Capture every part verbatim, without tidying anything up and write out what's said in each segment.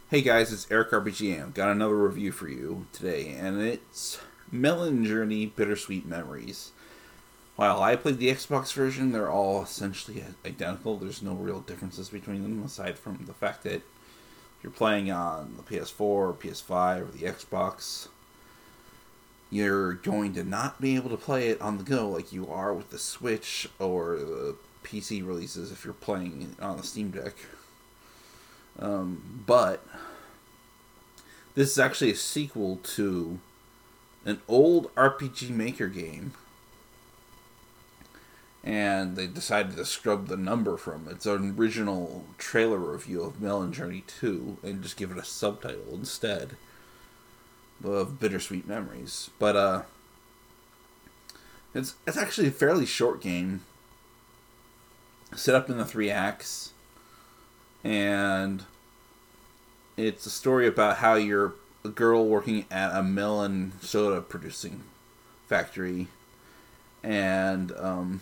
Hey guys, it's Eric R P G M. Got another review for you today, and it's Melon Journey Bittersweet Memories. While I played the Xbox version, they're all essentially identical. There's no real differences between them, aside from the fact that you're playing on the P S four, or P S five, or the Xbox. You're going to not be able to play it on the go like you are with the Switch or the P C releases if you're playing on the Steam Deck. Um, but this is actually a sequel to an old R P G Maker game, and they decided to scrub the number from its original trailer review of Melon Journey two and just give it a subtitle instead of Bittersweet Memories. But uh, it's it's actually a fairly short game, set up in the three acts. And it's a story about how you're a girl working at a melon soda producing factory, and um,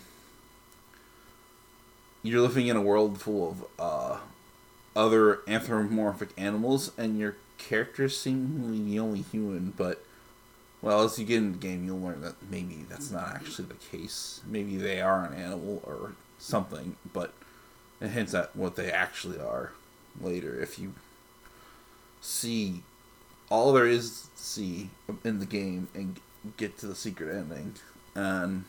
you're living in a world full of uh, other anthropomorphic animals, and your character's seemingly the only human. But well, as you get in the game, you'll learn that maybe that's not actually the case. Maybe they are an animal or something, but it hints at what they actually are later if you see all there is to see in the game and get to the secret ending. And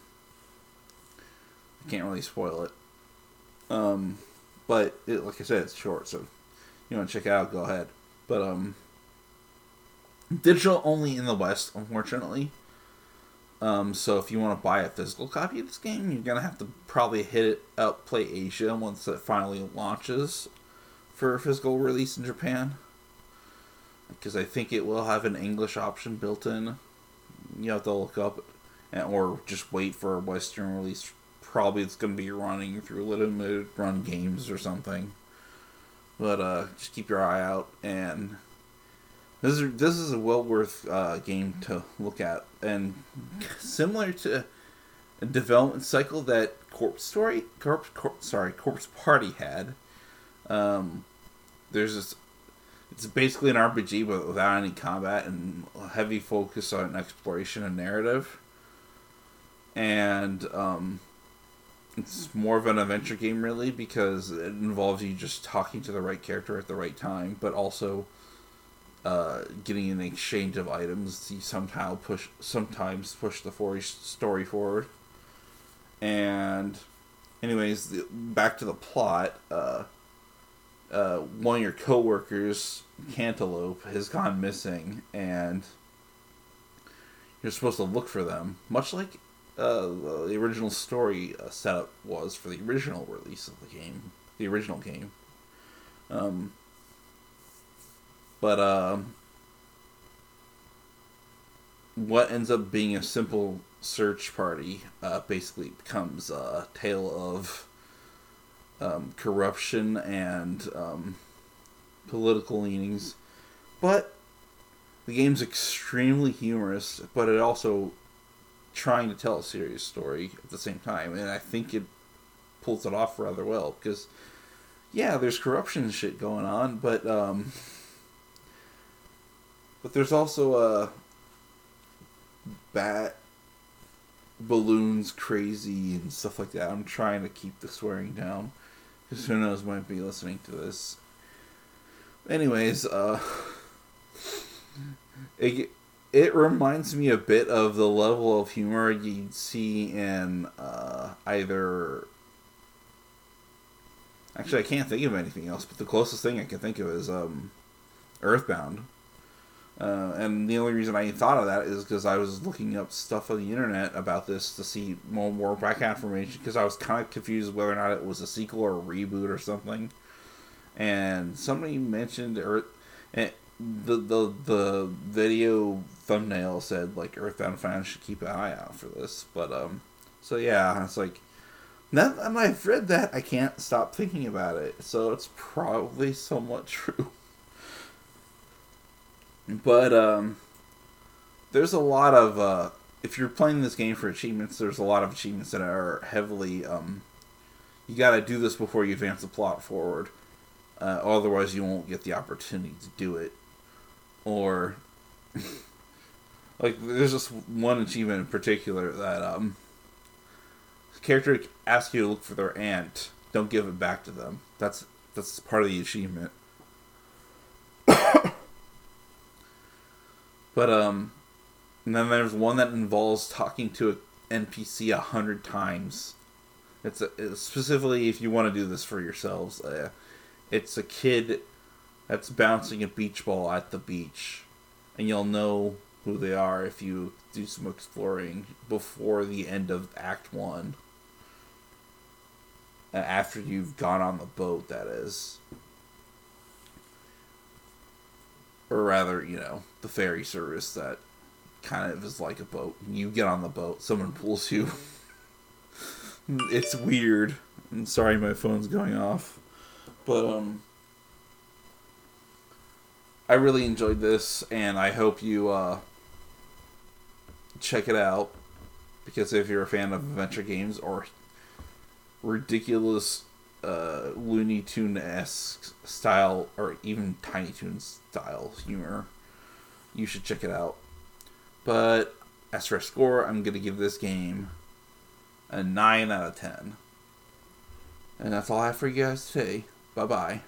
I can't really spoil it. Um, but it, like I said, it's short, so if you want to check it out, go ahead. But um, digital only in the West, unfortunately. Um, so if you want to buy a physical copy of this game, you're gonna have to probably hit it up, Play Asia once it finally launches for physical release in Japan. Because I think it will have an English option built in. You have to look up, and, or just wait for a Western release. Probably it's gonna be running through limited run games or something. But uh, just keep your eye out, and This is this is a well worth uh, game to look at, and similar to a development cycle that Corpse Story, Corpse, Corpse sorry, Corpse Party had. Um, there's this. It's basically an R P G, but without any combat and a heavy focus on exploration and narrative. And um, it's more of an adventure game, really, because it involves you just talking to the right character at the right time, but also Uh, getting an exchange of items. You somehow push, sometimes push the for- story forward. And, anyways, the, back to the plot. Uh, uh, one of your coworkers, Cantaloupe, has gone missing, and you're supposed to look for them, much like uh, the original story uh, setup was for the original release of the game, the original game. Um. But uh, what ends up being a simple search party uh, basically becomes a tale of um, corruption and um, political leanings. But the game's extremely humorous, but it also trying to tell a serious story at the same time. And I think it pulls it off rather well, because, yeah, there's corruption and shit going on, but... Um, But there's also a bat balloons crazy and stuff like that. I'm trying to keep the swearing down, because who knows might be listening to this. Anyways, uh, it it reminds me a bit of the level of humor you'd see in uh, either. Actually, I can't think of anything else, but the closest thing I can think of is um, Earthbound. Uh, and the only reason I thought of that is because I was looking up stuff on the internet about this to see more, more back information, because I was kind of confused whether or not it was a sequel or a reboot or something. And somebody mentioned Earth, and the the the video thumbnail said like Earthbound fans should keep an eye out for this. But um, so yeah, it's like now that I've read that, I can't stop thinking about it. So it's probably somewhat true. But, um, there's a lot of, uh, if you're playing this game for achievements, there's a lot of achievements that are heavily, um, you gotta do this before you advance the plot forward. Uh, otherwise, you won't get the opportunity to do it. Or, like, there's just one achievement in particular that um, the character asks you to look for their aunt. Don't give it back to them. That's that's part of the achievement. But um, and then there's one that involves talking to an N P C a hundred times. It's, a, it's specifically if you want to do this for yourselves. Uh, it's a kid that's bouncing a beach ball at the beach, and you'll know who they are if you do some exploring before the end of Act One. Uh, after you've gone on the boat, that is. Or rather, you know, the ferry service that kind of is like a boat. You get on the boat, someone pulls you. It's weird. I'm sorry my phone's going off. But, um... I really enjoyed this, and I hope you, uh... check it out. Because if you're a fan of adventure games or ridiculous uh, Looney Tune-esque style, or even Tiny Toons style humor, you should check it out. But as for a score, I'm going to give this game a nine out of ten. And that's all I have for you guys today. Bye-bye.